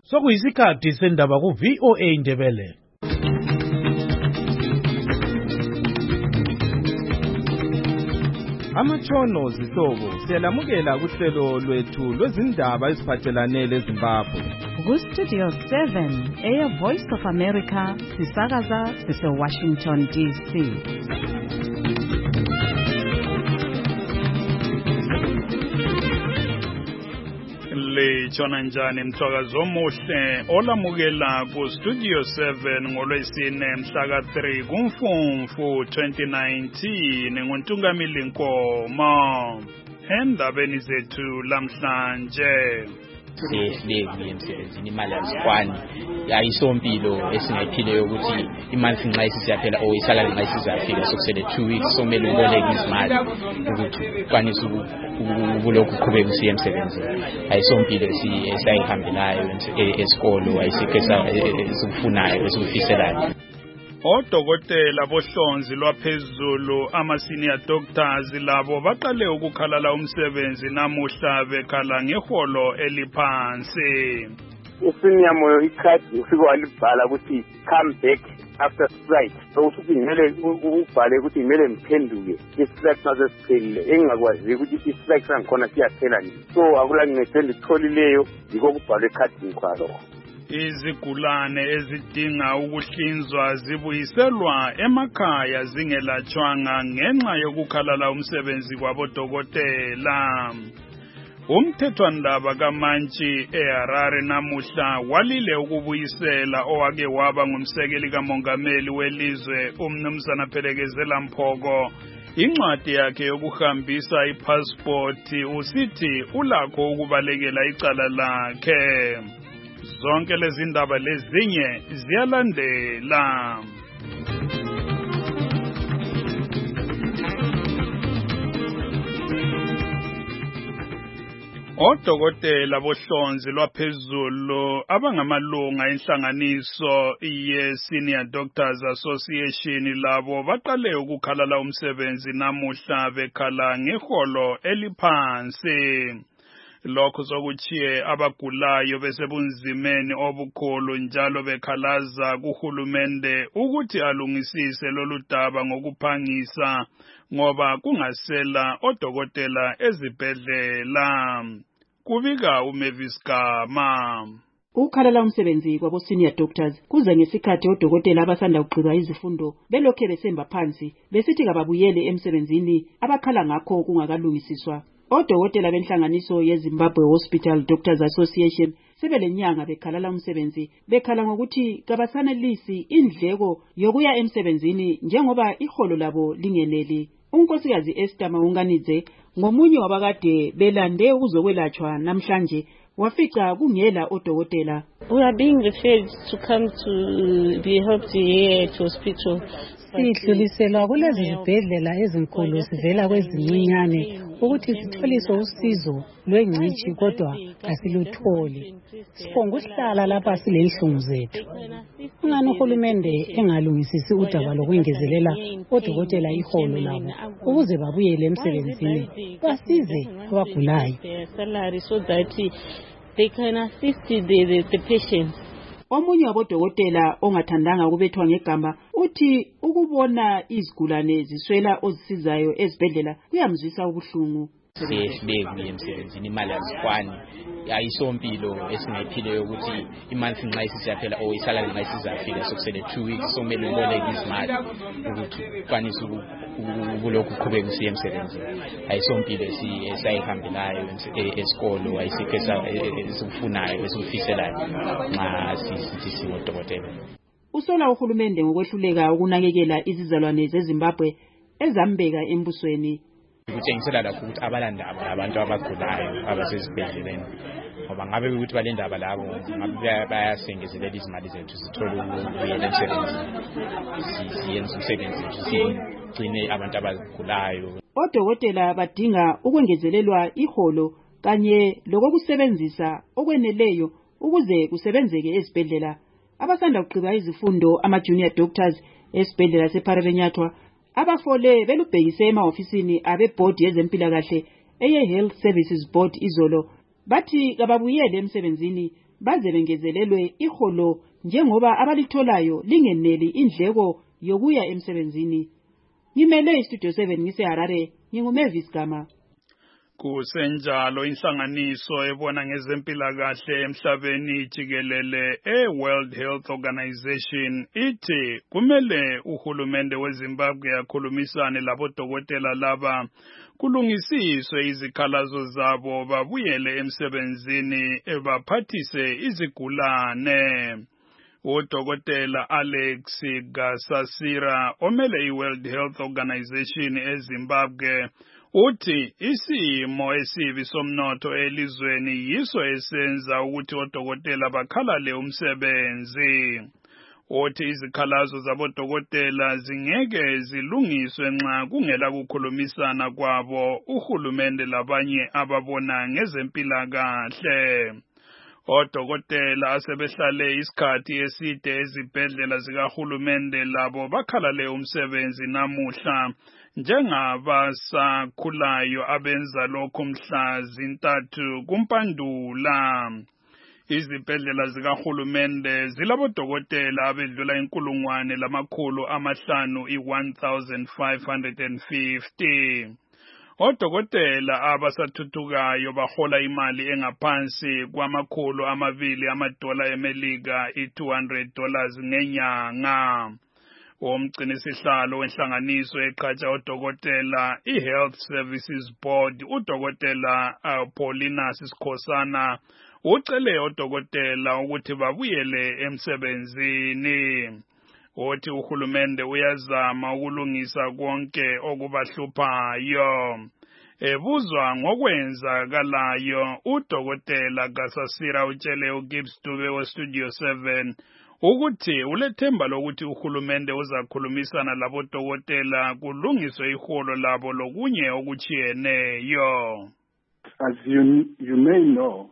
Sokuyisikhathi sendaba ku VOA Indebele. Amatshono zihlobo siyalamukela kuhlelo lwethu lwezindaba eziphathelane leZimbabwe. Ku-Studio 7 Air Voice of America sisakaza sise-Washington DC. Litshona njani mthwakazi omuhle olamukela ku-Studio 7 ngolwesine mhla ka-3 kuMfumfu 2019 nguNtungamili Nkomo. Endabeni zethu lamhlanje siyebuyele emsebenzini imali azikwani ayisompilo esingayiphileyo ukuthi imali sinxa isiyaphela isalary nxa isizafika sokusele 2 weeks somele uboleke izimali ukuthi ukwanise ukulokhu uqhubeka usiye emsebenzini ayisompilo esayihambelayo esikolo ayisikho esikufunayo esikufiselayo. Odokotela bohlonzi lwaphezulu ama-senior doctors labo baqale ukukhalala umsebenzi namuhla bekhala ngeholo eliphansi. Isenior moyo ikhadi ufike walibhala ukuthi come back after strike. So usuthi ngimele ubhale ukuthi ngimele ngiphenduke istrike nazo siphelile engakwazi ukuthi istrike sangikhona siyaphela nje. So akula ngithemba itholileyo yiko kubhalwe ekhadini kwalo. Izigulane ezidinga ukuhlinzwa zibuyiselwa emakhaya zingelatshwanga ngenxa yokukhalala umsebenzi kwabodokotela. Umthethwandaba kaMantshi eHarare namuhla walile ukubuyisela owake waba ngumsekeli kamongameli welizwe umnumzana Phelekezela Mphoko incwadi yakhe yokuhambisa ipassport. Usithi ulakho ukubalekela icala lakhe. Zonke lezi ndaba lezinye ziyalandela. Odokotela bohlonzi lwaphezulu abangamalunga enhlanganiso ye-Senior Doctors Association labo baqale ukukhalala umsebenzi namuhla bekhala ngeholo eliphansi. Lokho sokuchiye abagulayo besebunzimeni obukhulu njalo bekhalaza kuhulumende ukuthi alungisise lolu daba ngokuphangisa ngoba kungasela odokotela ezibhedlela. Kubika uMavis Gama. Ukukhalala umsebenzi kwabo senior doctors kuze ngesikhathi odokotela abasanda kuqhubeka izifundo belokhe besemba phansi besithi kababuyele emsebenzini abakhala ngakho kungakalungisiswa. Odokotela benhlanganiso yeZimbabwe Hospital Doctors Association sebelenyanga bekhalala umsebenzi bekhala ngokuthi kabasanelisi indleko yokuya emsebenzini njengoba iholo labo lingeneli. Unkosikazi Esther Maunganidze ngomunye wabakade belande ukuzokwelatshwa namhlanje wafica kungela odokotela. We are being referred to come to be helped here at hospital. Sidluliselwa kulezi zibhedlela ezinkulu sivela kwezincinyane ukuthi sitholiswe usizo lwengcishi kodwa asilutholi. Sibonga ukuhlala lapha silenhlungu zethu. Ungani uhulumende engalungisisi udaba lokwengezelela odokotela iholo labo ukuze babuyele emsebenzini basize abagulayo. So that they can assist the patients. Omunye wabodokotela ongathandanga ukubethwa ngegama uthi ukubona izigulane ziswela ozisizayo ezibhedlela kuyamzwisa ubuhlungu. Siyebuyele emsebenzini imali azikwani ayisompilo esingayiphileyo ukuthi imali sinxa isiyaphela isalary nxa isizafika sokusele 2 weeks somele uboleke izimali ukuthi ukwanise ukulokhu uqhubeka usiye emsebenzini ayisompilo esayihambelayo esikolo ayisikho esikufunayo esikufiselayo nxa sithi singodokotela. Usola uhulumende ngokwehluleka ukunakekela izizalwane zeZimbabwe ezambeka embusweni. Kutshengisela lapho ukuthi abalandaba abantu abagulayo abasezibhedleleni ngoba ngabe ukuthi balendaba labo ngabe bayasengezelela izimali zethu sithole ukuyela emsebenzini siyenze umsebenzi sigcine abantu abagulayo. Odokotela badinga ukwengezelelwa iholo kanye lokusebenzisa okweneleyo ukuze kusebenzeke ezibhedlela. Abasanda kuqhubeka izifundo ama-junior doctors esibhedlela sePhalaborwa abafole belubhekise emahofisini abebhodi yezempilakahle eye Health Services Board izolo bathi kababuyele emsebenzini baze bengezelelwe iholo njengoba abalitholayo lingeneli indleko yokuya emsebenzini. Ngimele iStudio 7 ngiseHarare, nginguMavis Gama. Kusenjalo inhlanganiso ebona ngezempilakahle emhlabeni jikelele World Health Organization ithi kumele uhulumende weZimbabwe akhulumisane labodokotela laba kulungisiswe izikhalazo zabo babuyele emsebenzini baphathise izigulane. Udokotela Alex Gasasira omele iWorld Health Organization eZimbabwe uthi isimo esibi somnotho elizweni yiso esenza ukuthi odokotela bakhalale umsebenzi. Uthi izikhalazo zabodokotela zingeke zilungiswe nxa kungela kukhulumisana kwabo uhulumende labanye ababona ngezempilakahle. Odokotela asebehlale isikhathi eside ezibhedlela zikahulumende labo bakhalale umsebenzi namuhla njengabasakhulayo abenza lokhu mhla zintathu kuMpandula. Izibhedlela zikahulumende zilabodokotela abedlula 1,550. Odokotela abasathuthukayo bahola imali engaphansi $200 eMelika $200 ngenyanga. Umgcinisihlalo wenhlanganiso eqhatsha odokotela iHealth Services Board udokotela Paulinus Sikhosana ucele odokotela ukuthi babuyele emsebenzini. Uthi uhulumende uyazama ukulungisa konke okubahluphayo. Ebuzwa ngokwenzakalayo udokotela Gasasira utshele uGibbs Dube weStudio 7 ukuthi ulethemba lokuthi uhulumende uzakhulumisana labodokotela kulungiswe iholo labo lokunye okuchiyeneyo. As you may know,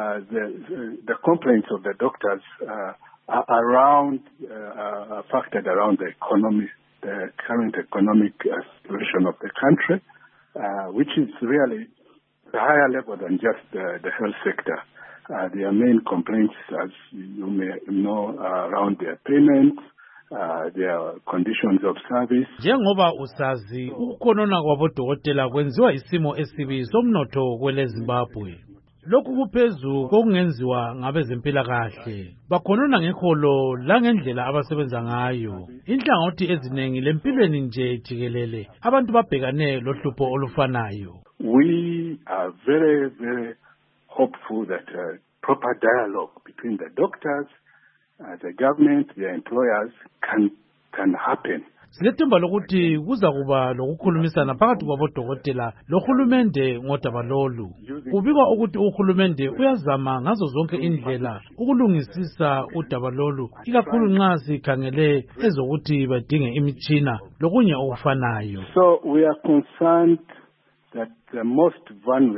the complaints of the doctors are around factored around the economy, the current economic situation of the country, which is really a higher level than just the health sector. Their main complaints, as you may know, around their payments, their conditions of service. Njengoba usazi ukukhonona kwabodokotela kwenziwa isimo esibi somnotho kweleZimbabwe. Lokhu kuphezu kokungenziwa ngabezempilakahle. Bakhonona ngeholo langendlela abasebenza ngayo. Inhlangothi eziningi lempilweni nje jikelele abantu babhekane lohlupho olufanayo. We are very, very hopeful that proper dialogue between the doctors, the government, their employers can happen. Silethemba lokuthi kuza kuba lokukhulumisana phakathi kwabodokotela lohulumende ngodaba lolu. Kubikwa ukuthi uhulumende uyazama ngazo zonke indlela ukulungisisa udaba lolu, ikakhulu nxa sikhangele ezokuthi badinge imitshina lokunye okufanayo. So we are concerned that the most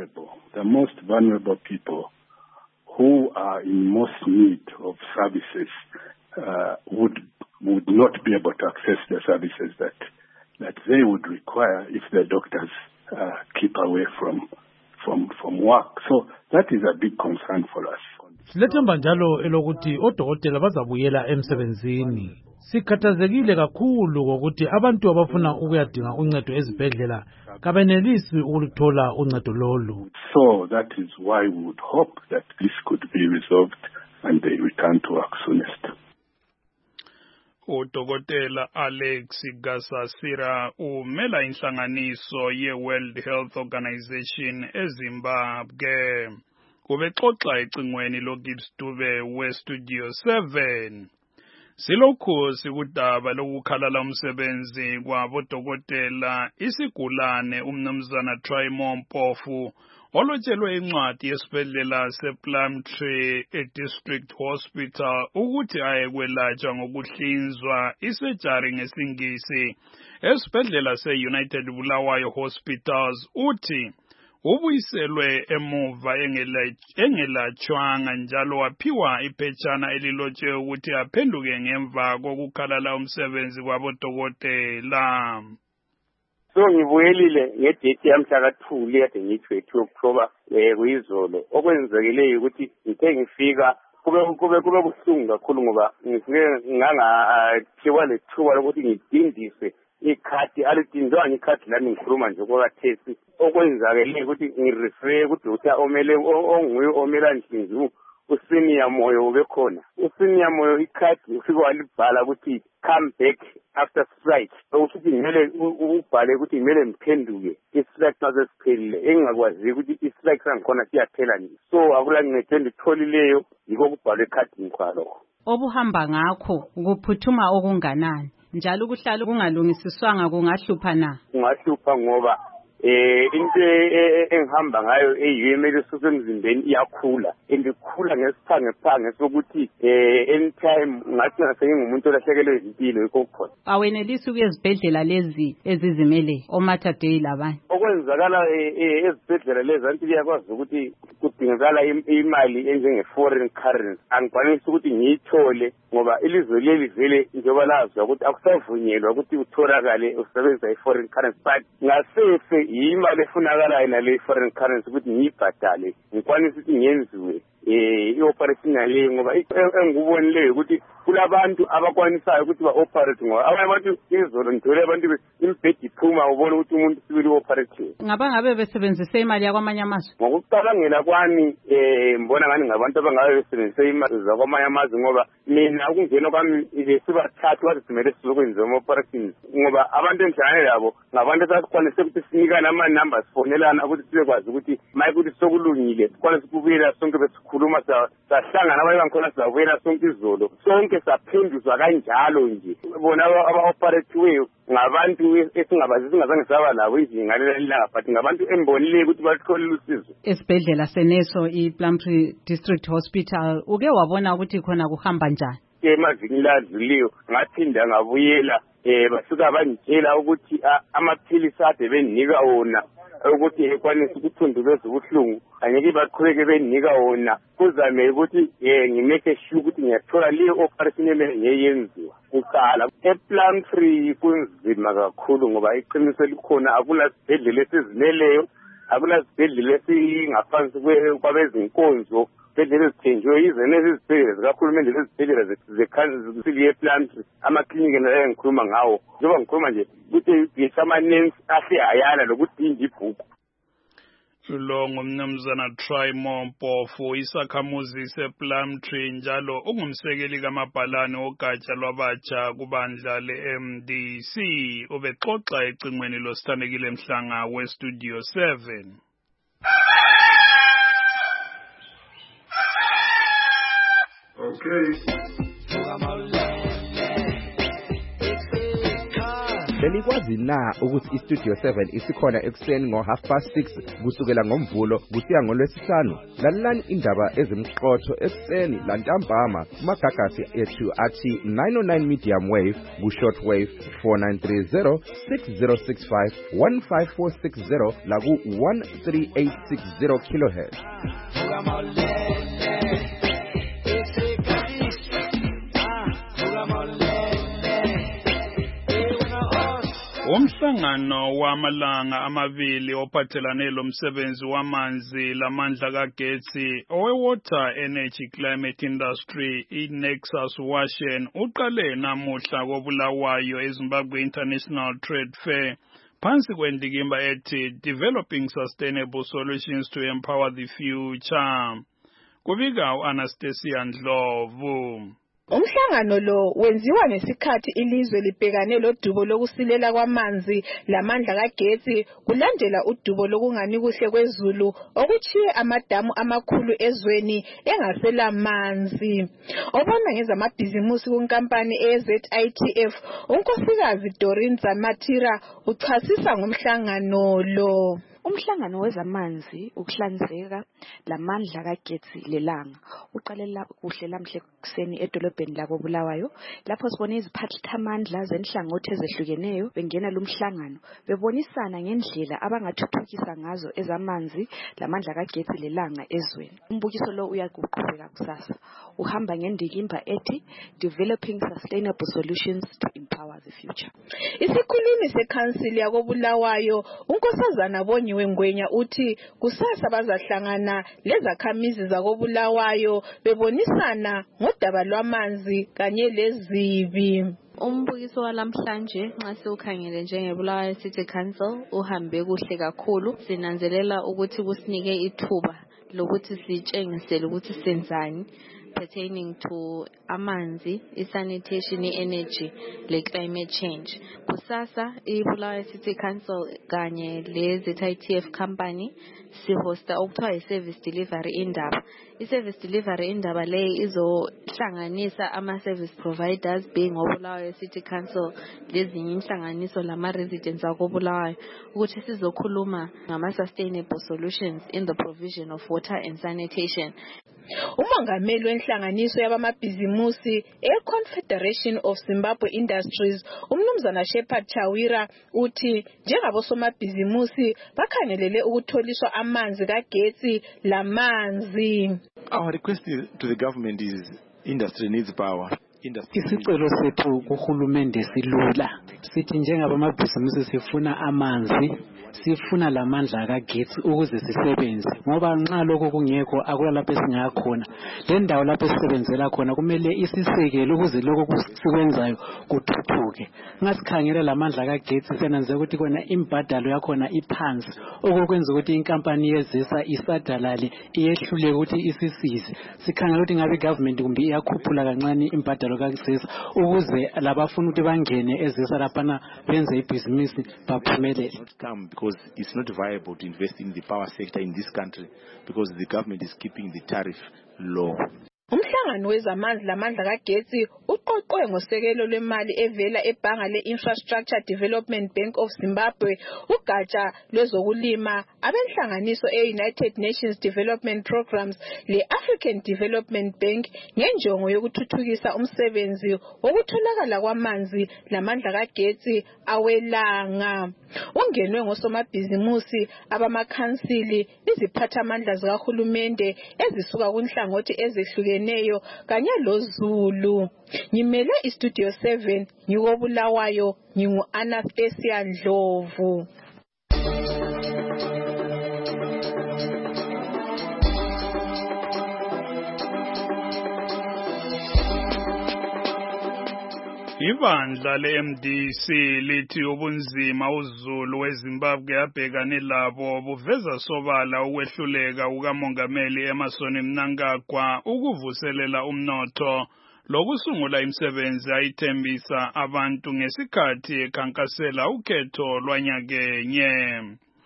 vulnerable people who are in most need of services would not be able to access the services that they would require if the doctors keep away from work. So that is a big concern for us. Silethemba njalo elokuthi odokotela bazabuyela emsebenzini. Sikhathazekile kakhulu ngokuthi abantu abafuna ukuyadinga uncedo ezibhedlela kabenelisi ukuluthola uncedo lolu. So that is why we would hope that this could be resolved and they return to work soonest. Udokotela Alex Gasasira umela inhlanganiso ye-World Health Organization eZimbabwe. Ubexoxa ecingweni loGibbs Dube weStudio 7. Silokhu sikudaba lokukhalala umsebenzi kwabodokotela isigulane umnumzana Trymo Mpofu olotshelwe incwadi yesibhedlela sePlumtree District Hospital ukuthi ayekwelatshwa ngokuhlinzwa isejari ngesingisi esibhedlela seUnited Bulawayo Hospitals uthi ubuyiselwe emuva engelatshwanga njalo waphiwa iphetshana elilotshwe ukuthi aphenduke ngemva kokukhalala umsebenzi kwabodokotela. So ngibuyelile ngedate yamhla ka2 kade ngithiwe 2 October kuyizolo okwenzekile ukuthi ngithe ngifika kube buhlungu kakhulu ngoba ngifike ngangathiwa lethuba lokuthi ngidindise ikhadi alidinjwanga ikhadi lami ngikhuluma nje kwakathesi okwenzakele ukuthi ngirefer kudokotela onguye omela Nhlinzu usenior Moyo ubekhona usenior Moyo ikhadi ufike walibhala ukuthi come back after strike ukuthi ngimele ubhale ukuthi ngimele ngiphenduke istrike nazo siphelile engakwazi ukuthi istrike sangikhona siyaphela nje so akula ngincede nditholileyo yiko kubhalwe ekhadini kwalo obuhamba ngakho ukuphuthuma okunganani njalo ukuhlala kungalungisiswanga kungahlupha na kungahlupha ngoba into engihamba ngayo eyimele sosemzimbeni iyakhula endikhula ngesiphange sokuthi anytime ngathi ngasengumuntu olahlekelwe izimpilo yikho khona awenelisi ukuyezibhedlela lezi ezizimele oMater Dei labanye okwenzakala ezibhedlela lezi anti kuyakwazi ukuthi kudingakala imali enjenge foreign currency angikwanisi ukuthi ngiyithole ngoba ilizwe leli vele njengoba lazi ukuthi akusavunyelwa ukuthi utholakale usebenzisa i-foreign currency but ngasese imali efunakalayo nale foreign currency ukuthi ngiyibhadale ngikwanisa ukuthi ngenziwe i-operation yaleyo ngoba engikubonileyo ukuthi kulabantu abakwanisayo ukuthi ba-operate ngoba abanye abantu izolo ngithole abantu imbhedi iphuma ubone ukuthi umuntu sibili u-operate ngabe besebenzise imali yakwamanye amazwe ngokucabangela kwami mbona ngani ngabantu abangabe besebenzise imali zakwamanye amazwe ngoba mina ukungena kwami sibathathu bathi simele sizokwenziwa ama-operations ngoba abantu enhlangane labo ngabantu asasikwanise ukuthi sinikane ama-numbers fonelana ukuthi sibekwazi ukuthi maye ukuthi sokulungile sikwanise ukubuyela sonke besikhuluma sahlangana abanye bangikhona sizabuyela sonke izolo sonke saphenduzwa kanjalo nje bona aba-operatiweyo ngabantu esingabazi singazange saba labo izinga lelanga but ngabantu embonileyo ukuthi batholile usizo esibhedlela seneso iPlumtree District Hospital uke wabona ukuthi khona kuhamba njani emavikini ladluliyo ngaphinda ngabuyela basuka bangitshela ukuthi amaphilisi ade bendinika wona ukuthi ekwanisa ukuthundubeza ubuhlungu angeke baqhubeke bendinika wona kuzame ukuthi ngimeke sure ukuthi ngiyathola leyo operation emele ngiyenziwa kuqala ePlumtree kunzima kakhulu ngoba iqiniso likhona akunasibhedlela esizimeleyo akunasibhedlela esingaphansi kwabezinkonzo izibhedlela ezithenjiwe izenezi izibhedlela zikahulumende lezibhedlela zekhansili yePlumtree amaklinikhi nayo ngikhuluma ngawo njengoba ngikhuluma nje ukuthi amanensi asehayala lokudinga ibhuku lo ngumnumzana Trimo Mpofu isakhamuzi sePlumtree njalo ungumsekeli kamabhalane ogatsha lwabatsha kubandla le-MDC ubexoxa ecingweni losithandekile Mhlanga weStudio 7 Belikwazi na ukuthi iStudio 7 isikhona ekuseni ngo6:30 kusukela ngoMvulo kusiya ngoLwesihlanu lalelani indaba ezimqotho ekuseni lantambama kumagagasi ethu athi 909 medium wave ku-short wave 4930 6065 15460 laku 13860 kilohertz. Umhlangano wamalanga amabili ophathelane lomsebenzi wamanzi lamandla kagetsi owe-Water Energy Climate Industry iNexus Washen uqale namuhla koBulawayo eZimbabwe International Trade Fair phansi kwendikimba ethi Developing Sustainable Solutions to Empower the Future. Kubika uAnastasia Ndlovu. Umhlangano lo wenziwa ngesikhathi ilizwe libhekane lodubo lokusilela kwamanzi lamandla kagetsi kulandela udubo lokungani kuhle kwezulu okuchiye amadamu amakhulu ezweni engasela manzi. Obona ngezamabhizimusi kunkampani eZITF unkosikazi Doreen Zamatira uchasisa ngomhlangano lo. Umhlangano wezamanzi ukuhlanzeka lamandla kagetsi lelanga uqalela kuhle lamhle kuseni edolobheni lako Bulawayo lapho sibone iziphathamandla zenhlangothi ezehlukeneyo bengena lumhlangano bebonisana ngendlela abangathuthukisa ngazo ezamanzi lamandla kagetsi lelanga ezweni. Umbukiso lo uyaguqubeka kusasa uhamba ngendikimba ethi Developing Sustainable Solutions to Empower power the future. Isikhulumi sekhansili yakobulawayo unkosazana Bonyiwe Ngwenya uthi kusasa bazahlangana lezakhamizi zakobulawayo bebonisana ngodaba lwamanzi kanye lezibi. Umbukiso walamhlanje nxa siwukhangele njengeBulawayo City Council uhambe kuhle kakhulu. Sinanzelela ukuthi kusinike ithuba lokuthi sitshengisele ukuthi senzani pertaining to amanzi, sanitation, energy, le climate change. Kusasa iBulawayo City Council kanye le ZITF company sihosta okuthiwa i-service delivery indaba. I-service delivery indaba le izohlanganisa ama-service providers being oBulawayo City Council lezinye inhlanganiso lama-residents akobulawayo ukuthi sizokhuluma ngama-sustainable solutions in the provision of water and sanitation. Umongameli wenhlanganiso yabamabhizimusi e-Confederation of Zimbabwe Industries umnumzana Shepherd Chawira uthi njengabosomabhizimusi bakhangelele ukutholiswa amanzi kagetsi lamanzi. Our request to the government is industry needs power. Isicelo sethu kuhulumende silula. Sithi njengabamabhizimusi sifuna amanzi, sifuna lamandla kagetsi ukuze sisebenze. Ngoba nxa lokho kungekho akula lapho esingakhona. Le ndawo lapho esisebenzela khona kumele isisekele ukuze lokho kusikwenzayo kuthuthuke. Ngasikhangela lamandla kagetsi senanze ukuthi kona imbadalo yakhona iphansi. Okwenza ukuthi inkampani yezisa isadalale iyehlule ukuthi isisize. Sikhangela ukuthi ngabe government kumbe iyakhuphula kancane imbadalo kakusisa ukuze labafuna ukuthi bangene ezisa laphana benze ibhizinisi baphumelele. Because it's not viable to invest in the power sector in this country because the government is keeping the tariff low. Umhlangano wezamanzi lamandla kagetsi uqoqwe ngosekelo lwemali evela ebhanga le-Infrastructure Development Bank of Zimbabwe, ugatsha lwezokulima, abenhlanganiso e-United Nations Development Programs, le-African Development Bank ngenjongo yokuthuthukisa umsebenzi wokutholakala kwamanzi lamandla kagetsi awelanga. Ungenwe ngosomabhizimusi abamakhansili, iziphathamandla zikahulumende ezisuka kunhlangothi ezehlukeneyo kanye loZulu. Ngimele iStudio 7 ngikobulawayo ngingu-Anastasia Ndlovu. Ibandla le-MDC lithi ubunzima uZulu weZimbabwe abhekane labo buveza sobala ukwehluleka kukamongameli Emmerson Mnangagwa ukuvuselela umnotho lokusungula imisebenzi ayithembisa abantu ngesikhathi ekhankasela ukhetho lwanyakenye.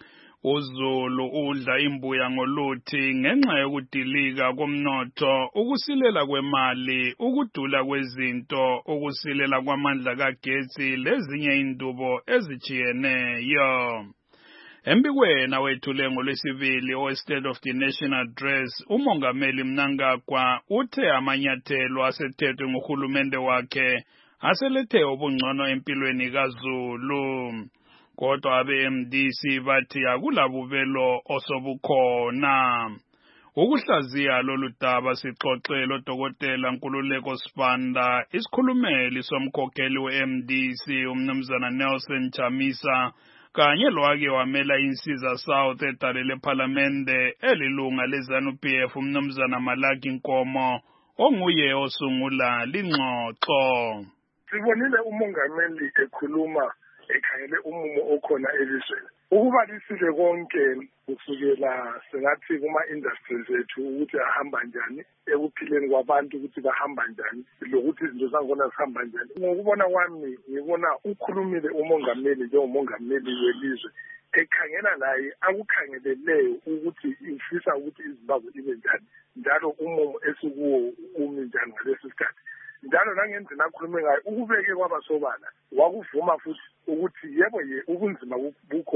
uZulu udla imbuya ngoluthi ngenxa yokudilika komnotho, ukusilela kwemali, ukudula kwezinto, ukusilela kwamandla kagetsi lezinye indubo ezijiyeneyo. Embikweni awethule ngolwesibili owe-State of the Nation Address, umongameli Mnangagwa uthe amanyathelo asethethwe nguhulumende wakhe aselethe ubungcono empilweni kaZulu. Kodwa abe-MDC bathi akulabubelo osobukhona. Ukuhlaziya lolu daba sixoxele uDokotela Nkululeko Sibanda, isikhulumeli somkhokheli we-MDC umnumzana Nelson Chamisa, kanye lowake wamela insiza South edale lephalamende elilunga leZANU-PF umnumzana Malaki Nkomo, onguye osungula lingxoxo. Sibonile umongameli ekhuluma ekhangele umumo okhona elizweni. Ukubalisile konke kusukela sengathi kuma-industries ethu ukuthi ahamba njani, ekuphileni kwabantu ukuthi bahamba njani, lokuthi izinto zakhona zihamba njani. Ngokubona kwami ngibona ukhulumile umongameli njengomongameli welizwe ekhangela naye akukhangeleleyo ukuthi ifisa ukuthi iZimbabwe ibe njani, njalo umumo esikuwo umi njani ngalesi sikhathi. Njalo nangendlela akhulume ngayo ukubeke kwabasobala wakuvuma futhi ukuthi yebo ubunzima bukhona,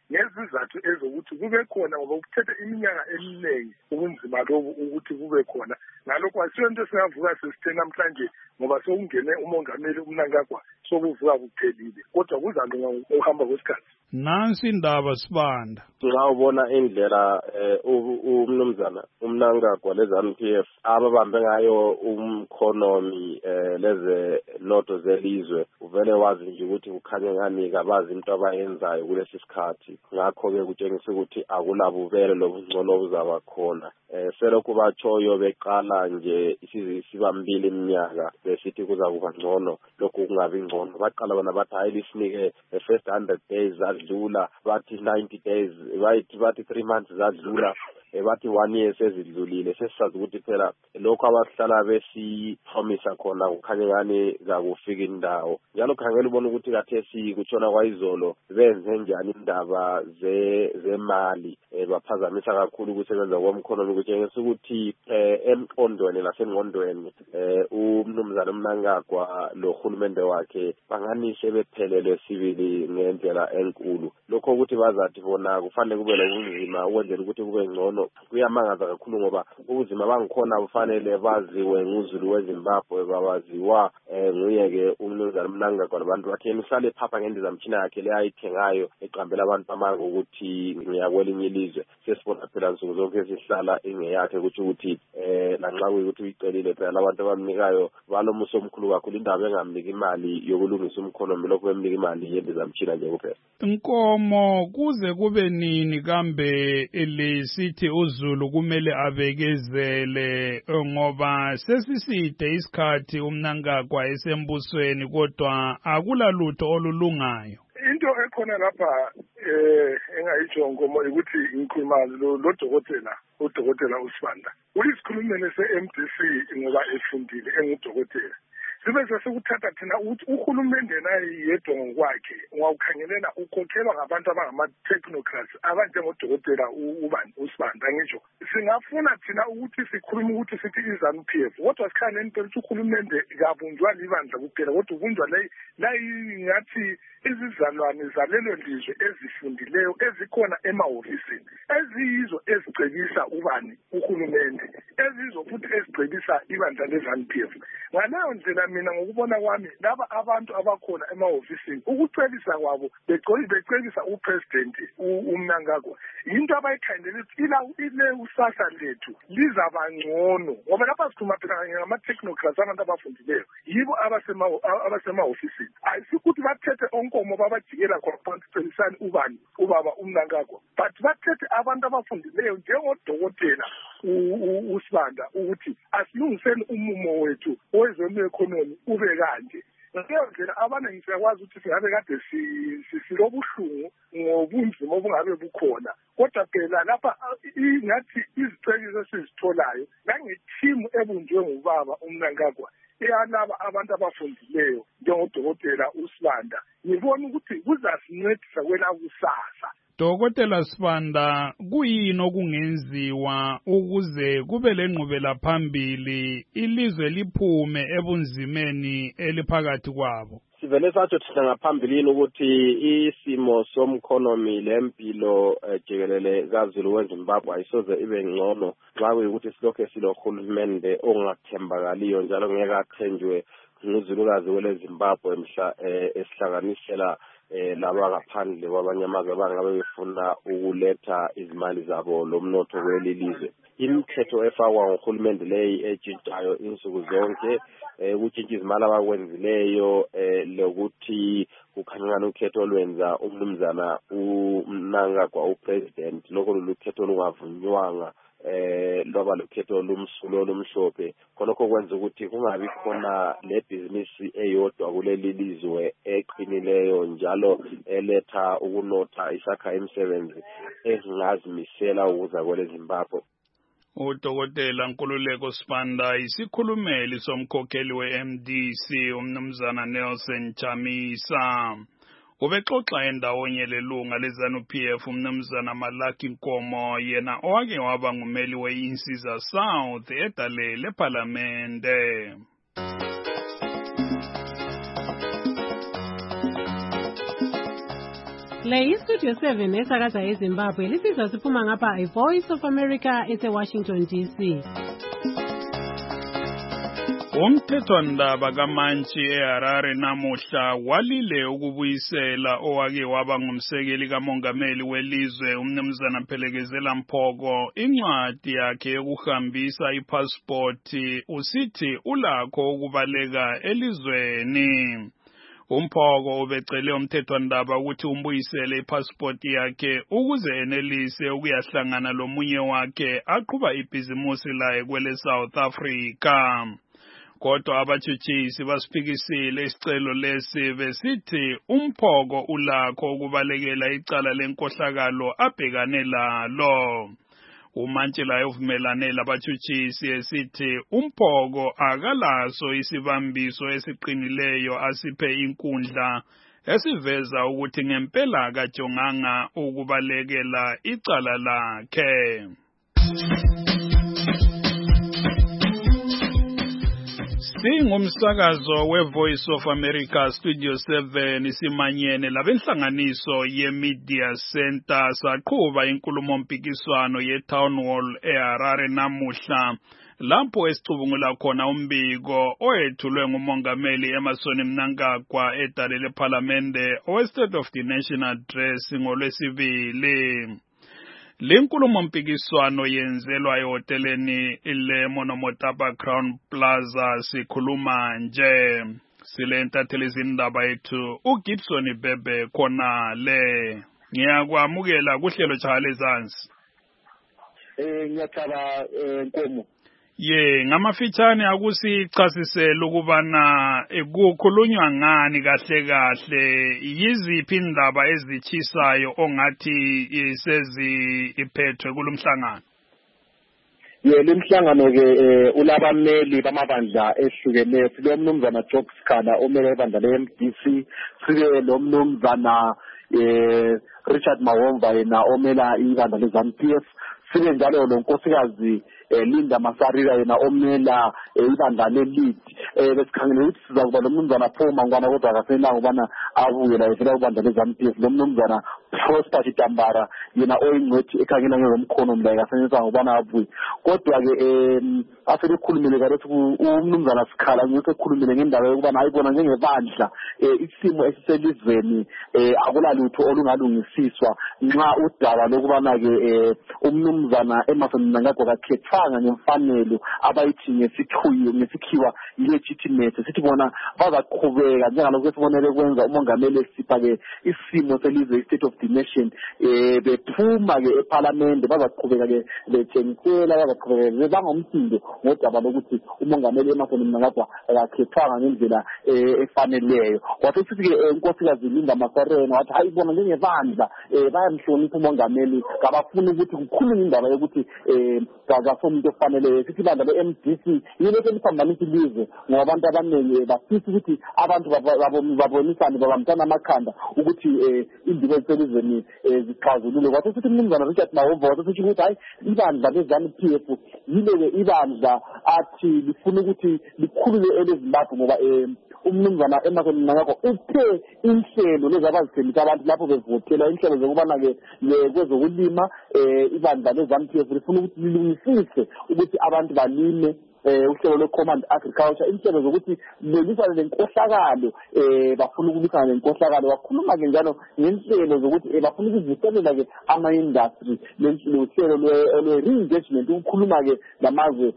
ngezizathu ezokuthi kube khona ngoba kuthethe iminyaka eminingi ubunzima lobu ukuthi kube khona ngalokho asiyo into singavuka sesithe namhlanje ngoba sokungene umongameli uMnangagwa sokuvuka kuphelile kodwa kuzalunga ukuhamba kwesikhathi. Nansi indaba Sibanda. Nxa ubona indlela umnumzana uMnangagwa leZANU-PF ababambe ngayo umkhonomi leze noto zelizwe uvele wazi nje ukuthi kukhanye ngani kabazi into abayenzayo kulesi sikhathi ngakho ke kutshengisa ukuthi akulabuvele lobungcono obuzaba khona selokhu batshoyo beqala nje isibambile iminyaka besithi kuzakuba ngcono lokhu kungabi ngcono baqala bona bathi hayi lisinike the first 100 days zadlula bathi 90 days bathi 3 months zadlula bathi 1 year sezidlulile sesisazi ukuthi phela lokho abahlala besipromisa khona kukhanye ngani zakufika indawo njalo khangela ubona ukuthi kathesi kutshona kwayizolo benze njani indaba zemali baphazamisa kakhulu ukusebenza komkhonomi kutshengisa ukuthi emqondweni lasengqondweni umnumzana uMnangagwa lo hulumende wakhe banganishe bephelele sibili ngendlela enkulu lokho ukuthi bazathi bona kufanele kube lobunzima ukwenzela ukuthi kube ngcono kuyamangaza kakhulu ngoba ubuzima bangikhona bufanele baziwe nguzulu weZimbabwe babaziwa nguyeke umnumzana uMnangagwa nabantu bakhe misale phapha ngendizamtshina yakhe leyayithengayo eqambela abantu amanga ukuthi ngiyakwelinye ilizwe sesibona phela nsuku zonke sihlala ingeyakhe ukuthi lanxa kuyikuthi uyicelile phela abantu abamnikayo balomuso omkhulu kakhulu indaba engamnika imali yokulungisa umkhonomi lokho bemnika imali yendizamtshina nje kuphela. Inkomo kuze kube nini kambe lesithi uZulu kumele abekezele ngoba sesiside isikhathi uMnangagwa esembusweni kodwa akulalutho olulungayo. Into ekhona lapha engayitsho ngomo ukuthi ngikhuluma lo dokotela udokotela uSibanda uyisikhulumele seMDC ngoba efundile engudokotela sibe sesikuthatha thina ukuthi uhulumende naye yedwa ngokwakhe ungawukhangelela ukhokhelwa ngabantu abangama-technocrats abanjengodokotela uSibanda ngisho singafuna thina ukuthi sikhulume ukuthi sithi iZANU-PF kodwa sikhangele impela ukuthi uhulumende kabunjwa libandla kuphela kodwa ubunjwa la ngathi izizalwane zalelo lizwe ezifundileyo ezikhona emahhovisini eziyizo ezicebisa uhulumende ezizo futhi ezicebisa ibandla leZANU-PF ngaleyo ndlela mina ngokubona kwami laba abantu abakhona emahhovisini ukucebisa kwabo becebisa upresident uMnangagwa into abayikhandela ile usasa lethu lizaba ngcono ngoba lapha sikhuluma phela ngama-technocrats abantu abafundileyo yibo abasemahhofisini ayisikuthi bathethe onkomo babajikela khona celisani ubaba uMnangagwa but bathethe abantu abafundileyo njengodokotela uSibanda ukuthi asilungiseni umumo wethu wezemekhonomi ube kanje ngaleyo ndlela abaningi siyakwazi ukuthi singabe kade silobuhlungu ngobunzima obungabe bukhona kodwa phela lapha ngathi izicebiso esizitholayo nangethimu ebunjwe ngubaba uMnangagwa eyalaba abantu abafundileyo njengodokotela uSibanda ngibona ukuthi kuzasincedisa kwelakusasa. Dokotela Sibanda kuyini okungenziwa ukuze kube lenqubela phambili ilizwe liphume ebunzimeni eliphakathi kwabo? Sivele satsho thina ngaphambilini ukuthi isimo somkhonomi lempilo jikelele kaZulu weZimbabwe ayisoze ibe ngcono nxa kuyikuthi silokho silohulumende ongathembakaliyo njalo ngeke athenjwe nguzulukazi weleZimbabwe mhla esihlanganisela laba ngaphandle kwabanye amazwe abangabe befuna ukuletha izimali zabo lomnotho kwelilizwe. Imithetho efakwa ngohulumende leyi etshintshayo insuku zonke ukutshintsha izimali abakwenzileyo lokuthi kukhanyana ukhetho olwenza umnumzana uMnangagwa upresident lokho lulukhetho olungavunywanga loba lokhetho olumsulo olumhlophe khonokho kwenza ukuthi kungabi khona le business eyodwa kuleli lizwe eqinileyo njalo eletha ukunotha isakha imisebenzi ezingazimisela ukuza kweleZimbabwe. Udokotela Nkululeko Sibanda isikhulumeli somkhokheli we-MDC umnumzana Nelson Chamisa ubexoxa endawonye lelunga leZANU-PF umnumzana Malaki Nkomo yena owake waba ngumeli we-Insiza South edale leParlamente. Le iStudio 7 esakaza eZimbabwe lisizwa siphuma ngapha iVoice of America eseWashington DC. Umthethwandaba kaMantshi eHarare namuhla walile ukubuyisela owake waba ngumsekeli kamongameli welizwe umnumzana Phelekezela Mphoko incwadi yakhe yokuhambisa ipasipoti usithi ulakho ukubaleka elizweni. Umphoko ubecele umthethwandaba ukuthi umbuyisele ipasipoti yakhe ukuze enelise ukuyahlangana lomunye wakhe aqhuba ibhizimusi laye kwele South Africa. Kodwa abatshutshisi basiphikisile isicelo lesi besithi Umphoko ulakho ukubalekela icala lenkohlakalo abhekane lalo. uMantshi laye uvumelane labatshutshisi esithi Umphoko akalaso isibambiso esiqinileyo asiphe inkundla esiveza ukuthi ngempela akajonganga ukubalekela icala lakhe. Singumsakazo weVoice of America Studio 7 simanyene labenhlanganiso yeMedia Center saqhuba inkulumo mpikiswano yeTown Hall eHarare namuhla lapho esicubungula khona umbiko oyethulwe ngumongameli Emmerson Mnangagwa edale leParliamente oweState of the Nation Address ngoLwesibili. Lenkulumo mpikiswano yenzelwa ehoteleni leMonomotapa Crown Plaza sikhuluma nje. Silentathele izindaba yethu uGibson Bebe khona le. Ngiyakwamukela kuhlelo Chale Zansi. Ngiyathaba Nkomo. Ngamafitshane akusichasisela ukubana kukhulunywa ngani kahle yiziphi indaba ezitshisayo ongathi seziphethwe kulomhlangano. Lemhlangano ke ulabameli bamabandla ehlukeneyo lo mnumzana Job Skala omele ibandla leMDC sibe lo mnumzana Richard Mawomva yena omela ibandla leZANU-PF sibe njalo lo nkosikazi Linda Masarira yena omela ibandla leLead besikhangele ukuthi sizakuba lo mnumzana Phuma ngwana kodwa akasenanga ubana abuye la evela ibandla leZANU-PF lo mnumzana Prosper Chitambara yena oyingcwethi ekhangela ngomkhono mla akasenanga ubana abuye kodwa ke aselikhulumile kalothi umnumzana Sikhala ngeke ekhulumile ngendaba yokubana ayibona njengebandla isimo esiselizweni akulalutho olungalungisiswa nxa udaba lokubana ke umnumzana Emmerson Mnangagwa kakhethanga ngemfanelo abayithi ngesikhiwa legitimacy sithi bona bazaqhubeka njengalokho esibonele kwenza umongameli esipha ke isimo selizwe State of the Nation bephuma ke eParliament bazaqhubeka ke betshengisela bazaqhubeka bangomsindo ngodaba lokuthi umongameli Emmerson Mnangagwa akakhethanga ngendlela efaneleyo wathi sithi ke inkosikazi Linda Masarena wathi ayibona njengebandla bayamhlonipha umongameli kabafuna ukuthi kukhulunywe indaba yokuthi akasomuntu ofaneleyo sithi ibandla leMDC yilo eliphambanisa ilizwe ngoba abantu abaningi bafisa ukuthi abantu babonisane babamtana amakhanda ukuthi indaba ezelizweni zixazulule wathi sithi umnumzana Richard Mawomva wathi sithi ukuthi hayi ibandla leZANU-PF yile ibandla athi lifuna ukuthi likhulule eleZimbabwe ngoba umnumzana Emmerson Mnangagwa uphe inhlelo lezabazithembisa abantu lapho bevotela inhlelo zokubana ke kwezokulima ibandla leZANU-PF lifuna ukuthi lilungisise ukuthi abantu balime uhlelo lwe-command agriculture inhlelo zokuthi lelwisane lenkohlakalo bafuna ukulwisana lenkohlakalo wakhuluma ke njalo ngenhlelo zokuthi bafuna ukuvuselela ke ama-industry lohlelo lwe-re-engagement ukukhuluma ke lamazwe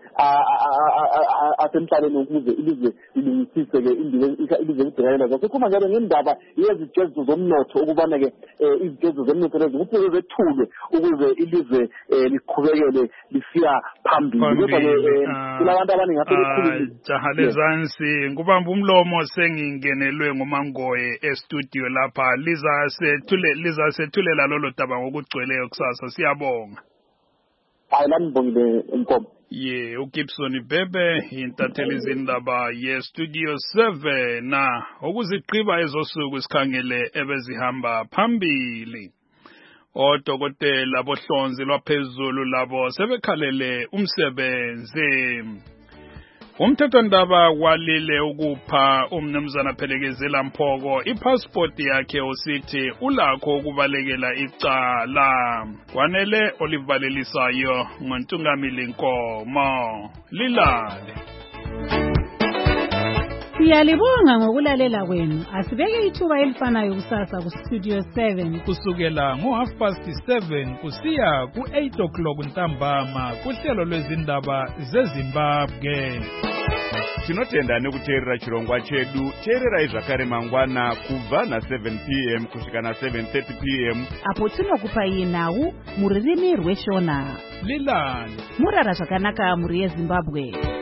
asemhlabeni ukuze ilizwe lilungisise ke ilizwe libhekane lazo sikhuluma njalo ngendaba yezijeziso zomnotho ukubana ke izijeziso zomnotho lezi kufuze zethulwe ukuze ilizwe liqhubekele lisiya phambili kodwa abantu abaningi aselikhulile Chale Zansi ngubamba umlomo sengingenelwe nguMangoye estudio lapha liza sethulela lolo daba ngokugcweleyo kusasa siyabonga hayi lanibongile Nkomo uGibson Bebe intatheli izindaba yeStudio 7 na ukuziqiba ezosuku sikhangele ebezihamba phambili odokotela bohlonzi lwaphezulu labo sebekhalele umsebenzi Umthethwandaba walile ukupha umnumzana Phelekezela Mphoko ipassport yakhe usithi ulakho ukubalekela icala. Kwanele olivalelisayo ngoNtungamili Nkomo. Lilale. Siyalibonga ngokulalela kwenu. Asibeke ithuba elifanayo kusasa ku Studio 7 kusukela ngo7:30 kusiya ku8 ntambama kuhlelo lwezindaba zeZimbabwe. Tinotenda nekuteerera chirongwa chedu. Teerera zvakare mangwana kubva na7 p.m. kusvika na7:30 p.m. apo tinokupa nawu muririmi rweshona. Lilani murara zvakanaka muri yeZimbabwe.